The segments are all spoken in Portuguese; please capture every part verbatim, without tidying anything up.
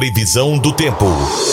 Previsão do tempo.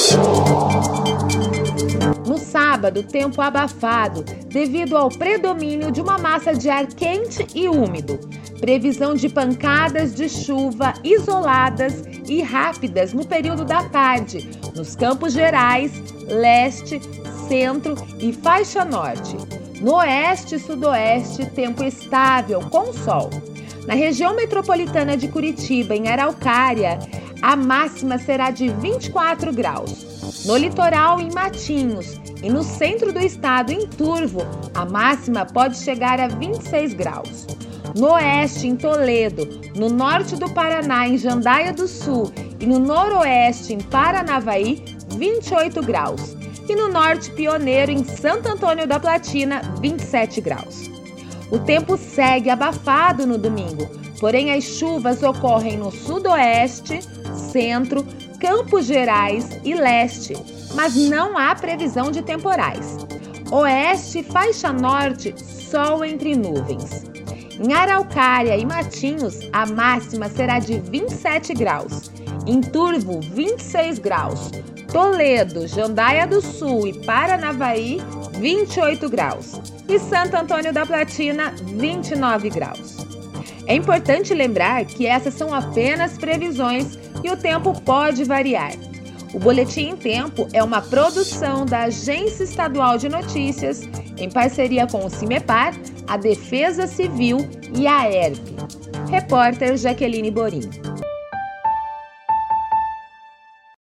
No sábado, tempo abafado, devido ao predomínio de uma massa de ar quente e úmido. Previsão de pancadas de chuva isoladas e rápidas no período da tarde, nos Campos Gerais, leste, centro e faixa norte. No oeste e sudoeste, tempo estável, com sol. Na região metropolitana de Curitiba, em Araucária, a máxima será de vinte e quatro graus. No litoral, em Matinhos, e no centro do estado, em Turvo, a máxima pode chegar a vinte e seis graus. No oeste, em Toledo, no norte do Paraná, em Jandaia do Sul, e no noroeste, em Paranavaí, vinte e oito graus. E no norte pioneiro, em Santo Antônio da Platina, vinte e sete graus. O tempo segue abafado no domingo, porém as chuvas ocorrem no sudoeste, centro, Campos Gerais e leste, mas não há previsão de temporais. Oeste e faixa norte, sol entre nuvens. Em Araucária e Matinhos, a máxima será de vinte e sete graus. Em Turvo, vinte e seis graus. Toledo, Jandaia do Sul e Paranavaí, vinte e oito graus. E Santo Antônio da Platina, vinte e nove graus. É importante lembrar que essas são apenas previsões e o tempo pode variar. O Boletim em Tempo é uma produção da Agência Estadual de Notícias, em parceria com o CIMEPAR, a Defesa Civil e a E R P. Repórter Jaqueline Borim.